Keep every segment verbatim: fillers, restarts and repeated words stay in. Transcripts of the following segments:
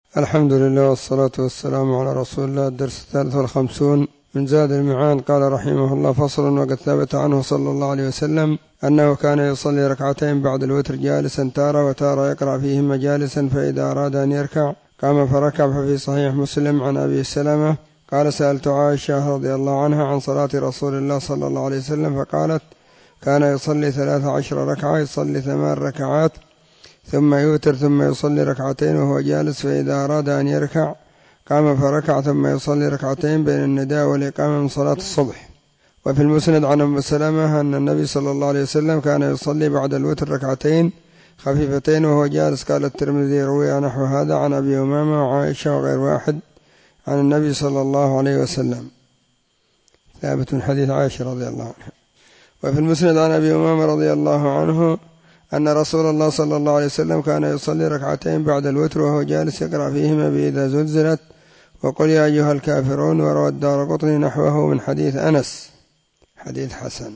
الحمد لله والصلاة والسلام على رسول الله. الدرس الثالث والخمسون من زاد المعاد. قال رحمه الله: فصل. وقد ثبت عنه صلى الله عليه وسلم أنه كان يصلي ركعتين بعد الوتر جالسا تارة وتارة يقرأ فيهما جالسا، فإذا أراد أن يركع قام فركع. ففي صحيح مسلم عن أبي سلمة قال: سألت عائشة رضي الله عنها عن صلاة رسول الله صلى الله عليه وسلم فقالت: كان يصلي ثلاث عشر ركعة، يصلي ثمان ركعات ثم يوتر ثم يصلي ركعتين وهو جالس، فإذا أراد أن يركع قام فركع ثم يصلي ركعتين بين النداء والإقامة من صلاة الصبح. وفي المسند عن أم سلمة أن النبي صلى الله عليه وسلم كان يصلي بعد الوتر ركعتين خفيفتين وهو جالس. قال الترمذي: روي نحو هذا عن أبي أمامة وعائشة وغير واحد عن النبي صلى الله عليه وسلم، ثابت من حديث عائشة رضي الله عنها. وفي المسند عن أبي أمامة رضي الله عنه أن رسول الله صلى الله عليه وسلم كان يصلي ركعتين بعد الوتر وهو جالس يقرأ فيهما بإذا زلزلت وقل يا أيها الكافرون. وروى الدارقطني نحوه من حديث أنس، حديث حسن.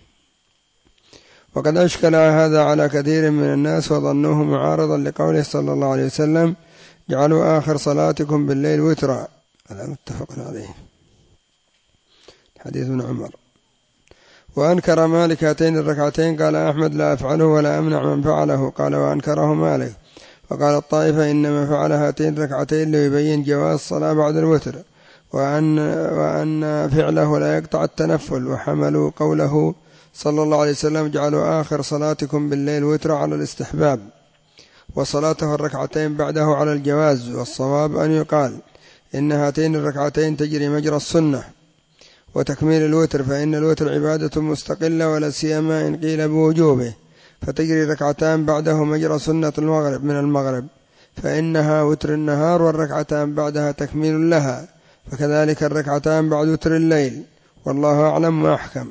وقد أشكل هذا على كثير من الناس وظنوه معارضا لقوله صلى الله عليه وسلم: جعلوا آخر صلاتكم بالليل وترا. هذا متفق عليه، حديث ابن عمر. وأنكر مالك هاتين الركعتين، قال أحمد: لا أفعله ولا أمنع من فعله. قال: وأنكره مالك. وقال الطائفة: إنما فعل هاتين الركعتين ليبين جواز الصلاة بعد الوتر، وأن, وأن فعله لا يقطع التنفل. وحملوا قوله صلى الله عليه وسلم: جعلوا آخر صلاتكم بالليل وتر على الاستحباب، وصلاته الركعتين بعده على الجواز. والصواب أن يقال إن هاتين الركعتين تجري مجرى السنة وتكميل الوتر، فإن الوتر عبادة مستقلة ولا سيما إن قيل بوجوبه، فتجري ركعتان بعده مجرى سنة المغرب من المغرب، فإنها وتر النهار، والركعتان بعدها تكميل لها، فكذلك الركعتان بعد وتر الليل، والله أعلم وأحكم.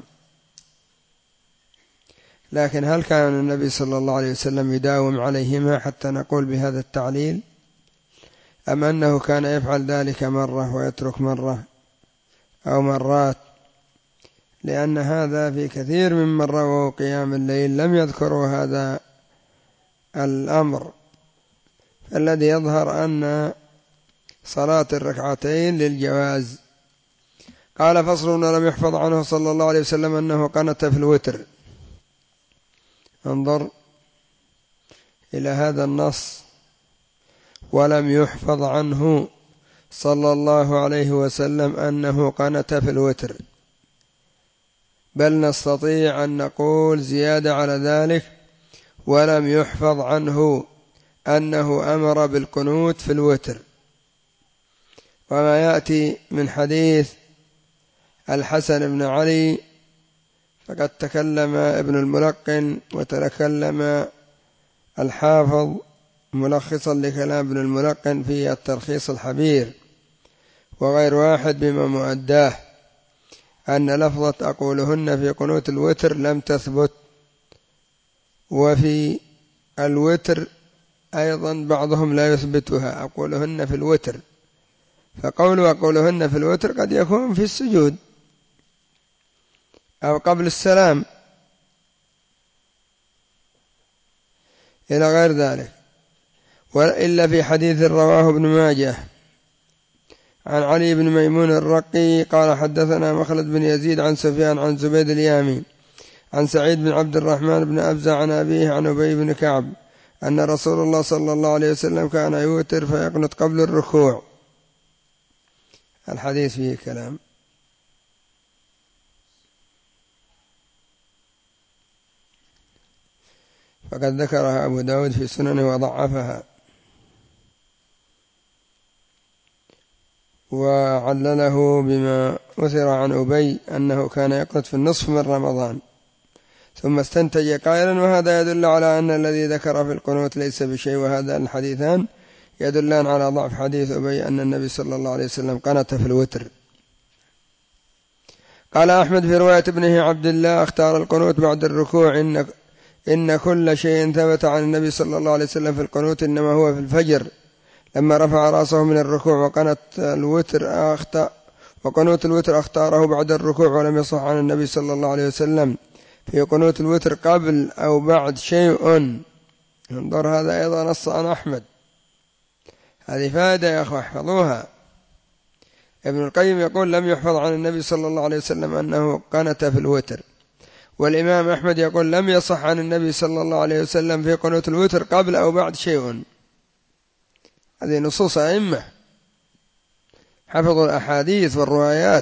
لكن هل كان النبي صلى الله عليه وسلم يداوم عليهما حتى نقول بهذا التعليل، أم أنه كان يفعل ذلك مرة ويترك مرة أو مرات؟ لأن هذا في كثير من رووا قيام الليل لم يذكروا هذا الأمر، الذي يظهر أن صلاة الركعتين للجواز. قال: فصل. ولم يحفظ عنه صلى الله عليه وسلم أنه قنت في الوتر. انظر إلى هذا النص: ولم يحفظ عنه صلى الله عليه وسلم أنه قنت في الوتر، بل نستطيع أن نقول زيادة على ذلك: ولم يحفظ عنه أنه أمر بالقنوت في الوتر. وما يأتي من حديث الحسن بن علي فقد تكلم ابن الملقن وتكلم الحافظ ملخصا لكلام ابن الملقن في التلخيص الحبير وغير واحد بما مؤداه، أن لفظة أقولهن في قنوت الوتر لم تثبت، وفي الوتر أيضا بعضهم لا يثبتها، أقولهن في الوتر. فقول أقولهن في الوتر قد يكون في السجود أو قبل السلام إلى غير ذلك، وإلا في حديث رواه ابن ماجه عن علي بن ميمون الرقي قال: حدثنا مخلد بن يزيد عن سفيان عن زبيد اليامي عن سعيد بن عبد الرحمن بن أبزة عن أبيه عن أبي بن كعب أن رسول الله صلى الله عليه وسلم كان يوتر فيقنط قبل الركوع. الحديث فيه كلام. فقد ذكرها أبو داود في سننه وضعفها، وعلله بما أثر عن أبي أنه كان يقنط في النصف من رمضان، ثم استنتج قائلا: وهذا يدل على أن الذي ذكر في القنوت ليس بشيء. وهذا الحديثان يدلان على ضعف حديث أبي أن النبي صلى الله عليه وسلم قنت في الوتر. قال أحمد في رواية ابنه عبد الله: اختار القنوت بعد الركوع، إن, إن كل شيء ثبت عن النبي صلى الله عليه وسلم في القنوت إنما هو في الفجر لما رفع رأسه من الركوع، وقنت الوتر أخطأ وقنوت الوتر اختاره بعد الركوع، ولم يصح عن النبي صلى الله عليه وسلم في قنوت الوتر قبل أو بعد شيء. انظر، هذا أيضا نص عن أحمد هذه فائدة يا أخوة احفظوها. ابن القيم يقول لم يحفظ عن النبي صلى الله عليه وسلم أنه قنت في الوتر، والإمام أحمد يقول لم يصح عن النبي صلى الله عليه وسلم في قنوت الوتر قبل أو بعد شيء. هذه نصوص أئمة حفظوا الأحاديث والروايات.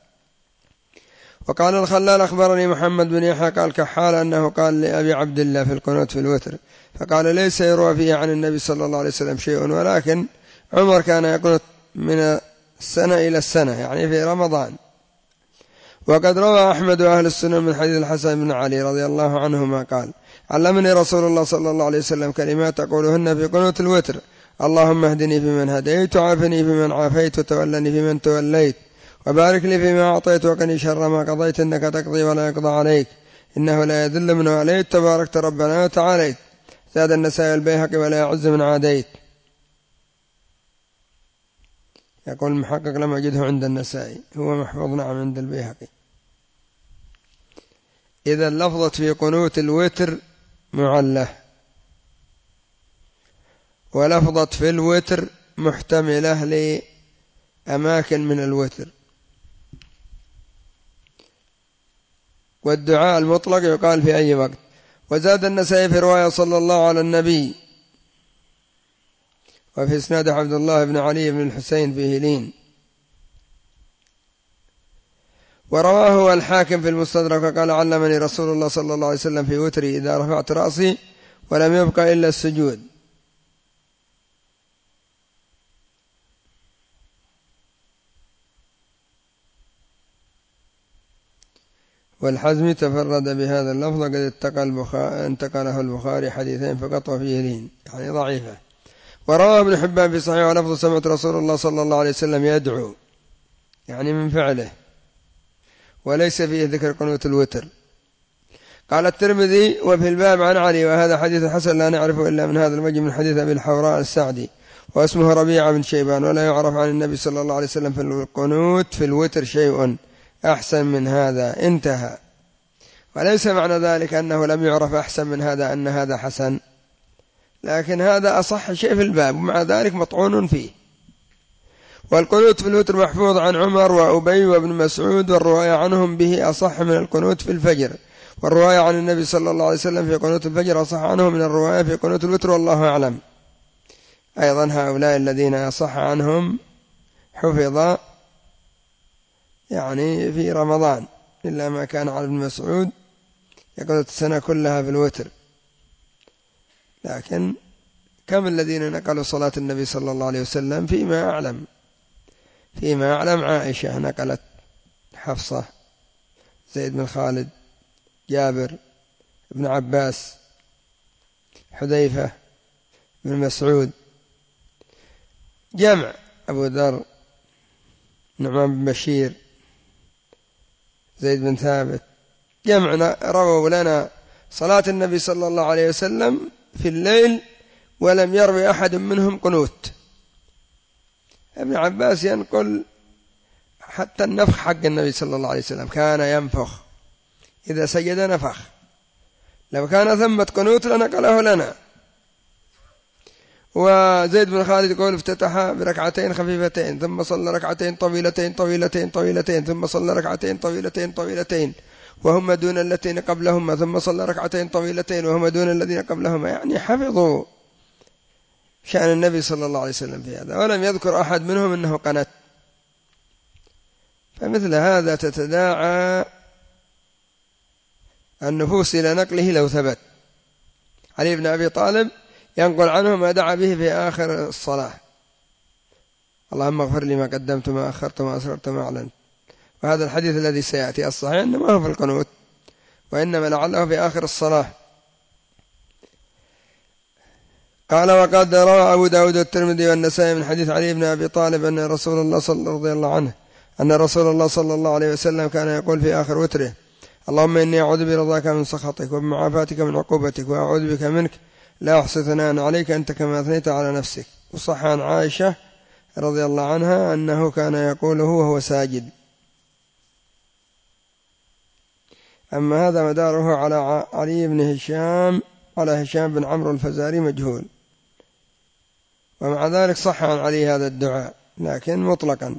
وقال الخلال أخبرني محمد بن يحيى قال كحال أنه قال لأبي عبد الله في القنوت في الوتر، فقال ليس يروى فيه عن النبي صلى الله عليه وسلم شيء، ولكن عمر كان يقنط من السنة إلى السنة يعني في رمضان. وقد روى أحمد وأهل السنن من حديث الحسن بن علي رضي الله عنهما قال علمني رسول الله صلى الله عليه وسلم كلمات أقولهن في قنوت الوتر: اللهم اهدني فيمن هديت، وعافني فيمن عافيت، وتولني فيمن توليت، وبارك لي فيما أعطيت، وقني شر ما قضيت، إنك تقضي ولا يقضى عليك، إنه لا يذل من واليت، تباركت ربنا وتعاليت. زاد النسائي البيهقي ولا يعز من عاديت. يقول المحقق لم أجده عند النسائي، هو محفوظ نعم عند البيهقي. إذا لفظة في قنوت الوتر معله، ولفظة في الوتر محتملة لأماكن من الوتر. والدعاء المطلق يقال في أي وقت. وزاد النسائي في رواية صلى الله على النبي، وفي إسناد عبد الله بن علي بن الحسين فيه لين. ورواه الحاكم في المستدرك قال علمني رسول الله صلى الله عليه وسلم في وتري إذا رفعت رأسي ولم يبق إلا السجود. والحزمي تفرد بهذا اللفظ قد انتقله البخاري حديثين فقط وفيه لين يعني ضعيفة. ورواه ابن حبان في صحيح ولفظ سمعت رسول الله صلى الله عليه وسلم يدعو يعني من فعله، وليس فيه ذكر قنوت الوتر. قال الترمذي وفي الباب عن علي وهذا حديث حسن لا نعرفه إلا من هذا الوجه من حديث أبي الحوراء السعدي واسمه ربيعة بن شيبان، ولا يعرف عن النبي صلى الله عليه وسلم في القنوت في الوتر شيء أحسن من هذا. انتهى. وليس معنى ذلك أنه لم يعرف أحسن من هذا أن هذا حسن، لكن هذا أصح شيء في الباب ومع ذلك مطعون فيه. والقنوت في الوتر محفوظ عن عمر وأبي وابن مسعود، والرواية عنهم به أصح من القنوت في الفجر، والرواية عن النبي صلى الله عليه وسلم في قنوت الفجر أصح عنه من الرواية في قنوت الوتر والله أعلم. أيضا هؤلاء الذين أصح عنهم حفظ يعني في رمضان، إلا ما كان على ابن مسعود يقنط السنة كلها في الوتر. لكن كم الذين نقلوا صلاة النبي صلى الله عليه وسلم؟ فيما أعلم فيما أعلم عائشة نقلت، حفصة، زيد بن خالد، جابر، ابن عباس، حذيفة، ابن مسعود، جمع، أبو ذر، نعمان بن بشير، زيد بن ثابت، جمعنا رووا لنا صلاة النبي صلى الله عليه وسلم في الليل ولم يروي أحد منهم قنوت. ابن عباس ينقل حتى النفخ حق النبي صلى الله عليه وسلم كان ينفخ إذا سجد نفخ، لو كان ثمة قنوت لنقله لنا. وزيد بن خالد يقول افتتح بركعتين خفيفتين ثم صلى ركعتين طويلتين طويلتين طويلتين ثم صلى ركعتين طويلتين طويلتين وهم دون اللتين قبلهما ثم صلى ركعتين طويلتين وهم دون الذين قبلهما. يعني حفظوا شأن النبي صلى الله عليه وسلم في هذا، ولم يذكر أحد منهم أنه قنت. فمثل هذا تتداعى النفوس إلى نقله لو ثبت. علي بن أبي طالب ينقل عنه ما دعا به في آخر الصلاة: اللهم اغفر لي ما قدمت ما أخرت ما أسررت ما أعلنت. وهذا الحديث الذي سيأتي الصحيح إنما هو في القنوت، وإنما لعله في آخر الصلاة. قال وقد روى أبو داود والترمذي والنسائي من حديث علي بن أبي طالب أن رسول الله صلى رضي الله عنه أن رسول الله صلى الله عليه وسلم كان يقول في آخر وتره: اللهم إني أعوذ برضاك من سخطك وبمعافاتك من عقوبتك وأعوذ بك منك لا أحصي ثناء عليك أنت كما أثنيت على نفسك. وصح عن عائشة رضي الله عنها أنه كان يقوله وهو ساجد. أما هذا مداره على علي بن هشام على هشام بن عمرو الفزاري مجهول، ومع ذلك صح عن علي هذا الدعاء لكن مطلقا.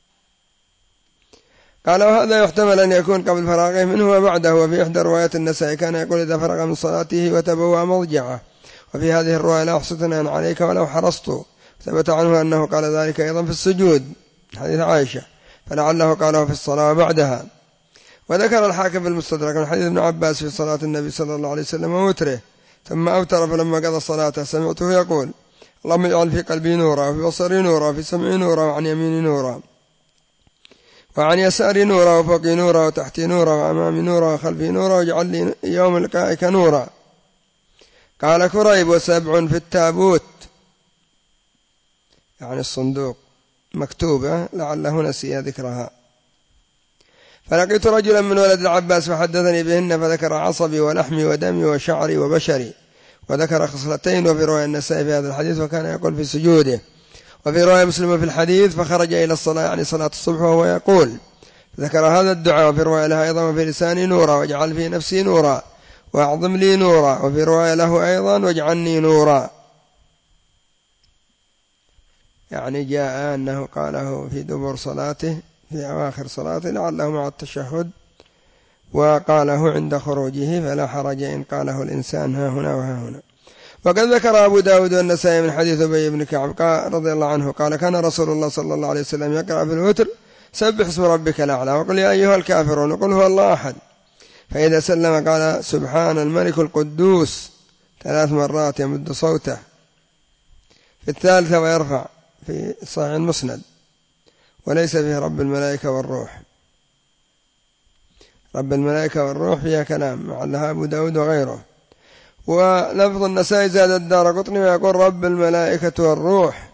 قال وهذا يحتمل أن يكون قبل فراغه منه وبعده. وفي إحدى روايات النسائي كان يقول إذا فرغ من صلاته وتبوأ مضجعه. وفي هذه الرواية لا أحصتنا عليك ولو حرصت. ثبت عنه أنه قال ذلك أيضا في السجود حديث عائشة، فلعله قاله في الصلاة بعدها. وذكر الحاكم في المستدرك من حديث ابن عباس في صلاة النبي صلى الله عليه وسلم ووتره ثم أوتر فلما قضى صلاته سمعته يقول اللهم اجعل في قلبي نورا وفي بصري نورا وفي سمعي نورا وعن يميني نورا وعن يساري نورا وفوقي نورا وتحتي نورا وأمامي نورا وخلفي نورا واجعل لي يوم لقائك نورا. قال كريب وسبع في التابوت يعني الصندوق مكتوبة لعله نسي ذكرها. فلقيت رجلا من ولد العباس فحدثني بهن فذكر عصبي ولحمي ودمي وشعري وبشري وذكر خصلتين. وفي رواية النسائي في هذا الحديث وكان يقول في سجوده. وفي رواية مسلم في الحديث فخرج إلى الصلاة يعني صلاة الصبح وهو يقول ذكر هذا الدعاء. وفي رواية لها أيضا وفي لساني نورا واجعل في نفسي نورا واعظم لي نورا. وفي رواية له أيضا واجعلني نورا، يعني جاء أنه قاله في دبر صلاته في أواخر صلاته لعله مع التشهد، وقاله عند خروجه فلا حرج إن قاله الإنسان ها هنا وها هنا. وقد ذكر أبو داود والنسائي من حديث أبي بن كعب رضي الله عنه قال كان رسول الله صلى الله عليه وسلم يقرأ في الوتر سبح اسم ربك الأعلى وقل يا أيها الكافرون وقل هو الله أحد. فإذا سلم قال سبحان الملك القدوس ثلاث مرات يمد صوته في الثالثة ويرفع في صحيح المسند. وليس فيه رب الملائكة والروح. رب الملائكة والروح فيها كلام معلها أبو داود وغيره. ولفظ النسائي زاد الدارقطني ويقول رب الملائكة والروح.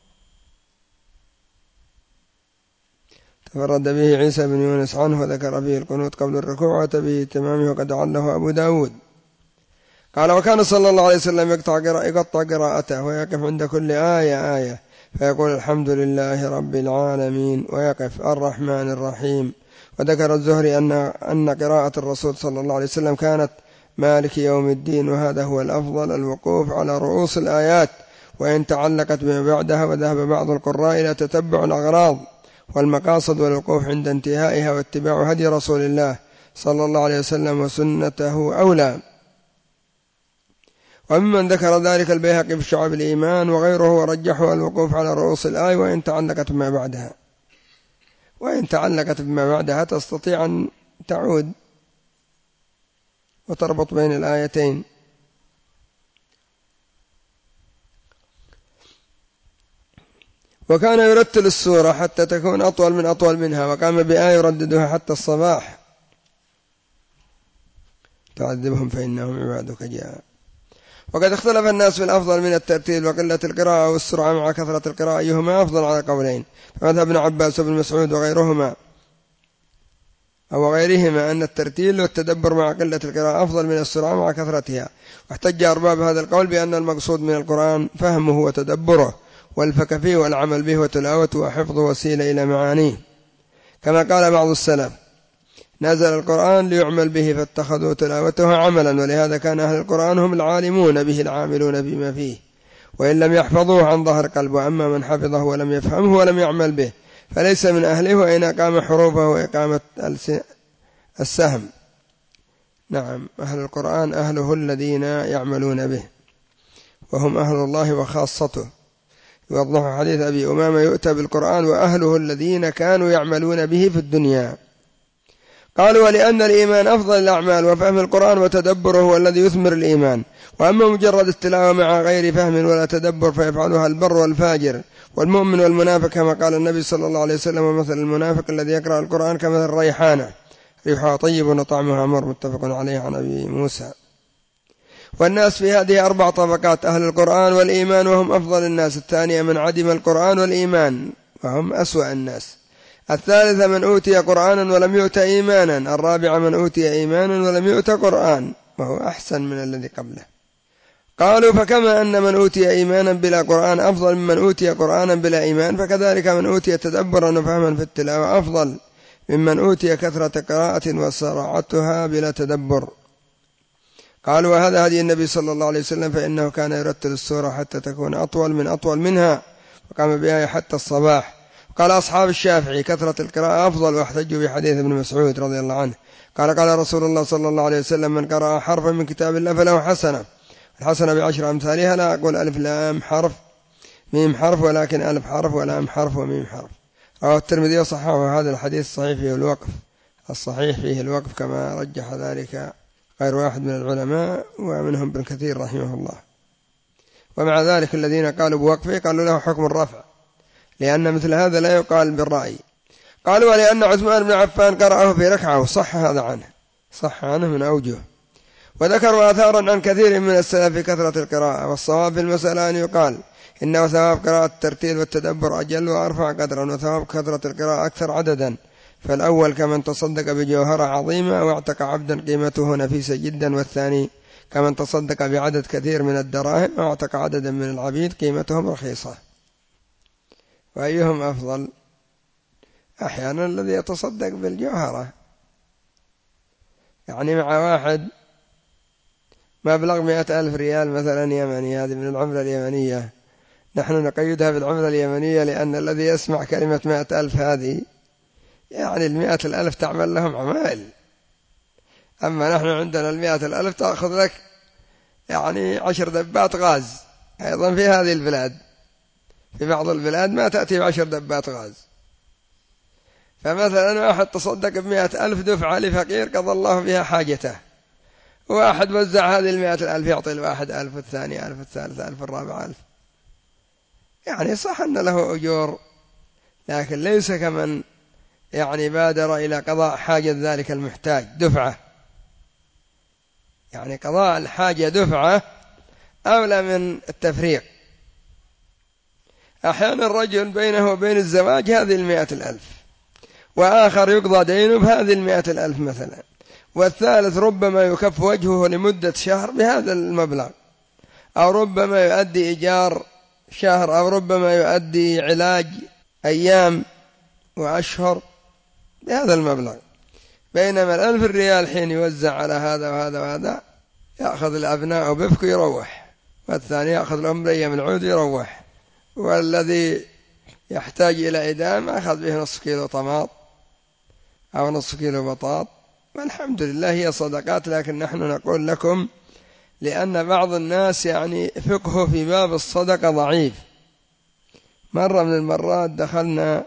تفرد به عيسى بن يونس عنه وذكر فيه القنوت قبل الركوع وأتى به تمامه وقد عله أبو داود. قال وكان صلى الله عليه وسلم يقطع قراءته ويقف عند كل آية آية فيقول الحمد لله رب العالمين ويقف الرحمن الرحيم. وذكر الزهري أن أن قراءة الرسول صلى الله عليه وسلم كانت مالك يوم الدين، وهذا هو الأفضل الوقوف على رؤوس الآيات وإن تعلقت بما بعدها. وذهب بعض القراء إلى تتبع الأغراض والمقاصد والوقوف عند انتهائها واتباع هدي رسول الله صلى الله عليه وسلم وسنته أولى. وممن ذكر ذلك البيهقي في شعب الإيمان وغيره ورجحه الوقوف على رؤوس الآية وإن تعلقت بما بعدها. وإن تعلقت بما بعدها تستطيع أن تعود وتربط بين الآيتين. وكان يرتل السورة حتى تكون أطول من أطول منها وقام بآية يرددها حتى الصباح تعذبهم فإنهم عبادك جاء. وقد اختلف الناس في الأفضل من الترتيل وقلة القراءة والسرعة مع كثرة القراءة أيهما أفضل على قولين. فمذهب ابن عباس وابن مسعود وغيرهما أو غيرهما أن الترتيل والتدبر مع قلة القراءة أفضل من السرعة مع كثرتها. واحتج أرباب هذا القول بأن المقصود من القرآن فهمه وتدبره والفك فيه والعمل به وتلاوته وحفظه وسيلة إلى معانيه، كما قال بعض السلف نزل القرآن ليعمل به فاتخذوا تلاوته عملا. ولهذا كان أهل القرآن هم العالمون به العاملون بما فيه وإن لم يحفظوه عن ظهر قلب. وأما من حفظه ولم يفهمه ولم يعمل به فليس من أهله وإن أقام حروفه وإقامة السهم. نعم أهل القرآن أهله الذين يعملون به وهم أهل الله وخاصته. يوضح حديث أبي أمامة يؤتى بالقرآن وأهله الذين كانوا يعملون به في الدنيا. قالوا ولأن الإيمان أفضل الأعمال وفهم القرآن وتدبره هو الذي يثمر الإيمان. وأما مجرد التلاوة مع غير فهم ولا تدبر فيفعلها البر والفاجر والمؤمن والمنافق، كما قال النبي صلى الله عليه وسلم ومثل المنافق الذي يقرأ القرآن كمثل الريحانة ريحها طيب وطعمها مر متفق عليه عن أبي موسى. والناس في هذه أربع طبقات: أهل القرآن والإيمان وهم أفضل الناس، الثانية من عدم القرآن والإيمان وهم أسوأ الناس، الثالثة من أوتي قرآنا ولم يؤت إيمانا، الرابعة من أوتي إيمانا ولم يؤت قرآن وهو أحسن من الذي قبله. قالوا فكما أن من أوتي إيمانا بلا قرآن أفضل ممن أوتي قرآنا بلا إيمان، فكذلك من أوتي تدبرا وفهما في التلاوة أفضل ممن أوتي كثرة قراءة وسرعتها بلا تدبر. قالوا وهذا هدي النبي صلى الله عليه وسلم فإنه كان يرتل السورة حتى تكون أطول من أطول منها وقام بها حتى الصباح. قال أصحاب الشافعي كثرة القراءة أفضل، واحتجوا بحديث ابن مسعود رضي الله عنه قال قال رسول الله صلى الله عليه وسلم من قرأ حرفا من كتاب الله فله حسنة، الحسنة بعشر أمثالها، لا أقول ألف لام حرف ميم حرف ولكن ألف حرف ولام حرف وميم حرف. رواه الترمذي وصححه. هذا الحديث الصحيح فيه الوقف، الصحيح فيه الوقف كما رجح ذلك غير واحد من العلماء ومنهم ابن كثير رحمه الله. ومع ذلك الذين قالوا بوقفه قالوا له حكم الرفع، لأن مثل هذا لا يقال بالرأي. قالوا ولأن عثمان بن عفان قرأه في ركعة وصح هذا عنه، صح عنه من أوجه. وذكروا آثارا عن كثير من السلف في كثرة القراءة، والصواب في المسألة أن يقال إنه ثواب قراءة الترتيل والتدبر أجل وأرفع قدرا، وثواب كثرة القراءة أكثر عددا. فالأول كمن تصدق بجوهرة عظيمة واعتق عبدا قيمته نفيسة جدا، والثاني كمن تصدق بعدد كثير من الدراهم واعتق عددا من العبيد قيمتهم رخيصة. وأيهم أفضل؟ أحيانا الذي يتصدق بالجوهرة، يعني مع واحد مبلغ مئة ألف ريال مثلا يمني، هذه من العملة اليمنية، نحن نقيدها بالعملة اليمنية لأن الذي يسمع كلمة مئة ألف هذه يعني المئة الألف تعمل لهم عمال، أما نحن عندنا المئة الألف تأخذ لك يعني عشر دبات غاز. أيضا في هذه البلاد، في بعض البلاد ما تأتي بعشر دبات غاز. فمثلا واحد تصدق بمئة ألف دفعة لفقير قضى الله بها حاجته، واحد وزع هذه المئة الألف يعطي الواحد ألف والثاني ألف والثالث ألف والرابع ألف، يعني صح أن له أجور، لكن ليس كمن يعني بادر إلى قضاء حاجة ذلك المحتاج دفعة. يعني قضاء الحاجة دفعة أولى من التفريق. أحيانا الرجل بينه وبين الزواج هذه المئة الألف، وآخر يقضى دينه بهذه المئة الألف مثلا، والثالث ربما يكف وجهه لمدة شهر بهذا المبلغ، أو ربما يؤدي إيجار شهر، أو ربما يؤدي علاج أيام وأشهر بهذا المبلغ. بينما الألف الريال حين يوزع على هذا وهذا وهذا يأخذ الأبناء بفك يروح، والثاني يأخذ لهم ريم العود يروح، والذي يحتاج إلى إدام أخذ به نصف كيلو طماط أو نصف كيلو بطاط. والحمد لله هي صدقات، لكن نحن نقول لكم لأن بعض الناس يعني فقهه في باب الصدقة ضعيف. مرة من المرات دخلنا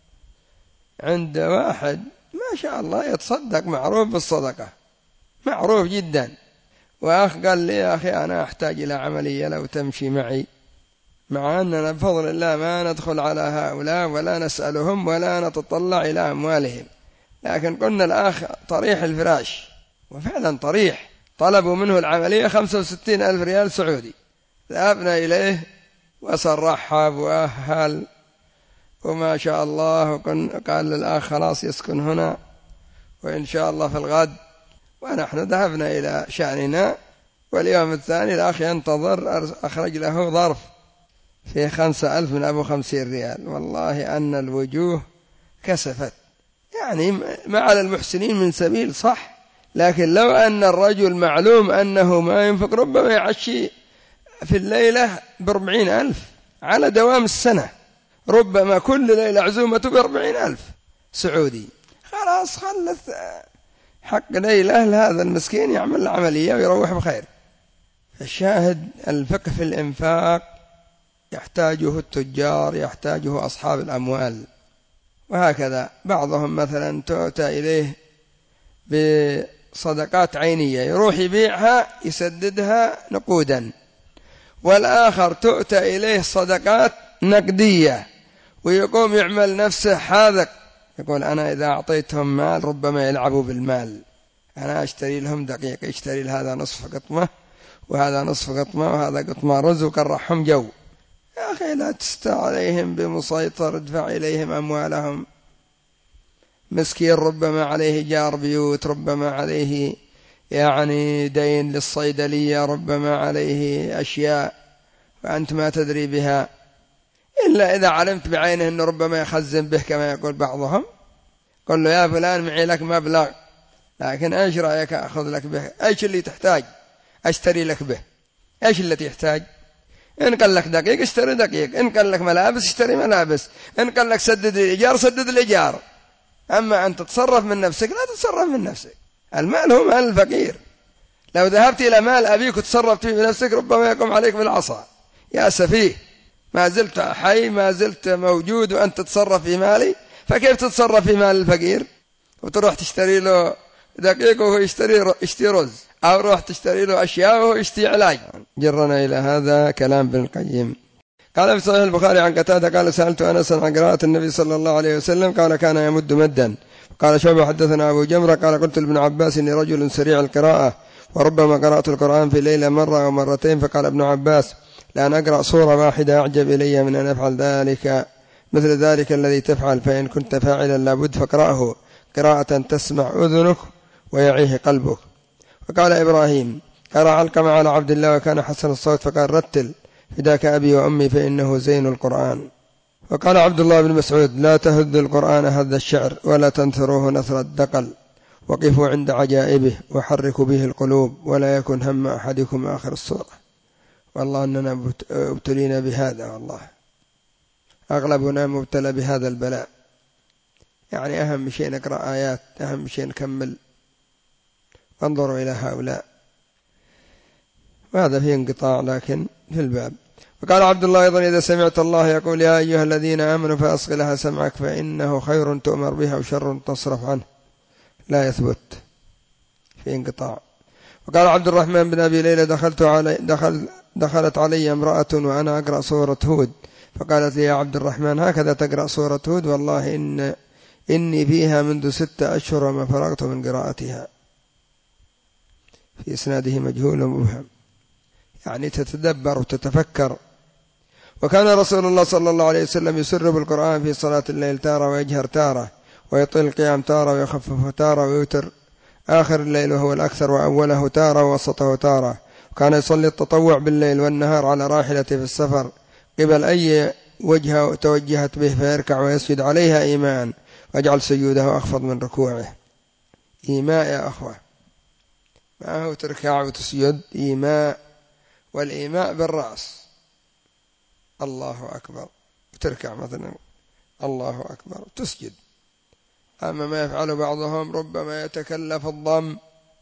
عند واحد ما شاء الله يتصدق، معروف بالصدقة، معروف جدا، وأخ قال لي يا أخي أنا أحتاج إلى عملية لو تمشي معي، مع أننا بفضل الله ما ندخل على هؤلاء ولا نسألهم ولا نتطلع إلى أموالهم، لكن قلنا الأخ طريح الفراش، وفعلا طريح، طلبوا منه العملية خمسة وستين ألف ريال سعودي. ذهبنا إليه وصرحها وأهل وما شاء الله، قال للآخ خلاص يسكن هنا وإن شاء الله في الغد، ونحن ذهبنا إلى شأننا. واليوم الثاني الأخ ينتظر، أخرج له ظرف فيه خمسة ألف من أبو خمسين ريال. والله أن الوجوه كسفت، يعني ما على المحسنين من سبيل صح، لكن لو أن الرجل معلوم أنه ما ينفق ربما يعشي في الليلة بأربعين ألف على دوام السنة، ربما كل ليلة عزومة بأربعين ألف سعودي، خلاص خلث حق ليلة لهذا المسكين يعمل عملية ويروح بخير. الشاهد الفقه في الإنفاق يحتاجه التجار، يحتاجه أصحاب الأموال. وهكذا بعضهم مثلا تؤتى إليه بصدقات عينية يروح يبيعها يسددها نقودا، والآخر تؤتى إليه صدقات نقدية ويقوم يعمل نفسه حاذق، يقول أنا إذا أعطيتهم مال ربما يلعبوا بالمال، أنا أشتري لهم دقيق، يشتري لهذا نصف قطمة وهذا نصف قطمة وهذا قطمة رز وكرحهم جو. يا أخي لا تستع عليهم بمسيطر، ادفع إليهم أموالهم. مسكين ربما عليه جار بيوت، ربما عليه يعني دين للصيدلية، ربما عليه أشياء وأنت ما تدري بها، إلا إذا علمت بعينه أنه ربما يخزن به كما يقول بعضهم، قل له يا فلان معي لك مبلغ، لكن إيش رأيك أخذ لك به، إيش اللي تحتاج، أشتري لك به. إيش اللي تحتاج؟ إن قال لك دقيق اشتري دقيق، إن قال لك ملابس اشتري ملابس، إن قال لك سدد الإيجار سدد الإيجار. أما أن تتصرف من نفسك لا تتصرف من نفسك. المال هو مال الفقير. لو ذهبت إلى مال أبيك وتصرفت فيه بنفسك ربما يقوم عليك بالعصا. يا سفيه، ما زلت حي، ما زلت موجود وأنت تتصرف في مالي، فكيف تتصرف في مال الفقير وتروح تشتري له دقيق وهو يشتري يشتري رز، أو روح تشتري له أشياء وهو يشتري علاج؟ جرنا إلى هذا كلام ابن القيم. قال في صحيح البخاري عن قتادة قال سألت أنس عن قراءة النبي صلى الله عليه وسلم قال كان يمد مدا. قال شعبة حدثنا أبو جمرة قال قلت لابن عباس إني رجل سريع القراءة وربما قرأت القرآن في ليلة مرة أو مرتين. فقال ابن عباس لأن أقرأ سورة واحدة أعجب إلي من أن أفعل ذلك مثل ذلك الذي تفعل، فإن كنت فاعلا لابد فاقرأه قراءة تسمع أذنك ويعيه قلبك. وقال إبراهيم قرأ علقمة على عبد الله وكان حسن الصوت فقال رتل فداك أبي وأمي فإنه زين القرآن. وقال عبد الله بن مسعود لا تهذ القرآن هذا الشعر ولا تنثروه نثر الدقل، وقفوا عند عجائبه وحركوا به القلوب ولا يكن هم أحدكم آخر الصورة. والله أننا ابتلينا بهذا، والله أغلبنا مبتلى بهذا البلاء. يعني أهم شيء نقرأ آيات، أهم شيء نكمل. انظروا إلى هؤلاء، وهذا فيه انقطاع لكن في الباب. وقال عبد الله أيضا إذا سمعت الله يقول يا أيها الذين آمنوا فأصغ لها سمعك فإنه خير تؤمر به وشر تصرف عنه، لا يثبت، في انقطاع. وقال عبد الرحمن بن أبي ليلى دخلت علي دخل دخلت علي امرأة وأنا أقرأ سورة هود فقالت لي يا عبد الرحمن هكذا تقرأ سورة هود؟ والله إن إني فيها منذ ستة أشهر وما فرغت من قراءتها. في إسناده مجهول ومبهم، يعني تتدبر وتتفكر. وكان رسول الله صلى الله عليه وسلم يسر بالقرآن في صلاة الليل تارة ويجهر تارة، ويطيل القيام تارة ويخفف تارة، ويوتر آخر الليل وهو الأكثر وأوله تارة ووسطه تارة. وكان يصلي التطوع بالليل والنهار على راحلته في السفر قبل أي وجهة توجهت به فيركع ويسجد عليها إيمان واجعل سجوده أخفض من ركوعه. إيماء يا أخوة، ما هو تركع وتسجد، إيماء، والإيماء بالرأس الله أكبر، وتركع مثلا الله أكبر وتسجد. أما ما يفعل بعضهم ربما يتكلف الضم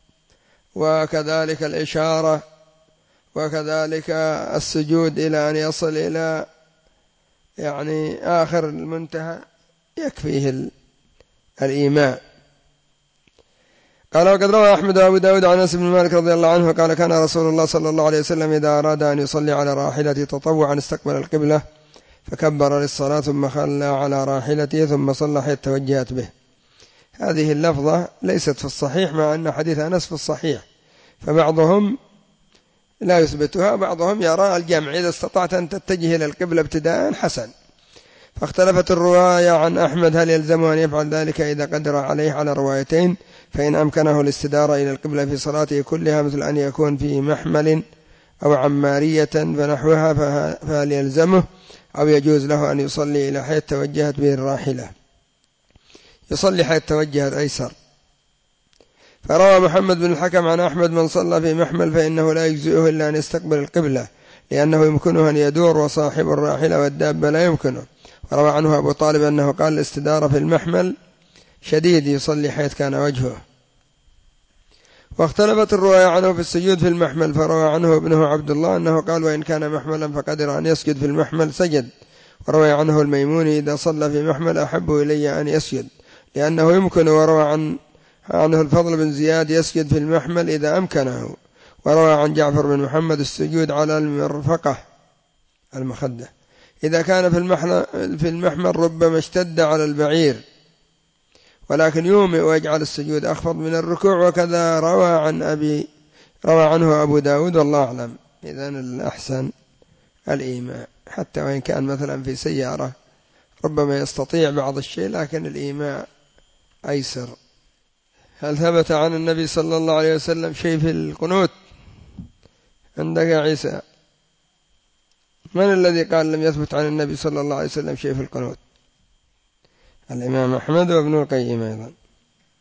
وكذلك الإشارة وكذلك السجود إلى أن يصل إلى يعني آخر المنتهى، يكفيه الإيماء. قال وقد روى أحمد وأبو داود عن أنس بن مالك رضي الله عنه قال كان رسول الله صلى الله عليه وسلم إذا أراد أن يصلي على راحلته تطوعا استقبل القبلة فكبر للصلاة ثم خلى على راحلته ثم صلى حيث توجهت به. هذه اللفظة ليست في الصحيح، مع أن حديث أنس في الصحيح، فبعضهم لا يثبتها، بعضهم يرى الجمع إذا استطعت أن تتجه إلى القبلة ابتداء حسن. فاختلفت الرواية عن أحمد هل يلزمه أن يفعل ذلك إذا قدر عليه على روايتين، فإن أمكنه الاستدارة إلى القبلة في صلاته كلها مثل أن يكون في محمل أو عمارية فنحوها فهل يلزمه أو يجوز له أن يصلي إلى حيث توجهت به الراحلة؟ يصلي حيث توجهت أيسر. فروى محمد بن الحكم عن أحمد من صلى في محمل فإنه لا يجزئه إلا أن يستقبل القبلة لأنه يمكنه أن يدور وصاحب الراحلة والدابة لا يمكنه. وروى عنه أبو طالب أنه قال الاستدارة في المحمل شديد يصلي حيث كان وجهه. واختلفت الرواية عنه في السجود في المحمل، فروى عنه ابنه عبد الله أنه قال وإن كان محملا فقدر أن يسجد في المحمل سجد. وروى عنه الميموني إذا صلى في محمل أحب إلي أن يسجد لأنه يمكن. وروى عن عنه الفضل بن زياد يسجد في المحمل إذا أمكنه. وروى عن جعفر بن محمد السجود على المرفقة المخدة إذا كان في المحمل ربما اشتد على البعير، ولكن يومئ ويجعل السجود أخفض من الركوع. وكذا روى عن أبي روى عنه أبو داود والله أعلم. إذن الأحسن الإيماء، حتى وإن كان مثلا في سيارة ربما يستطيع بعض الشيء لكن الإيماء أيسر. هل ثبت عن النبي صلى الله عليه وسلم شيء في القنوت؟ عندك يا عيسى، من الذي قال لم يثبت عن النبي صلى الله عليه وسلم شيء في القنوت؟ الإمام أحمد وابن القيم أيضا.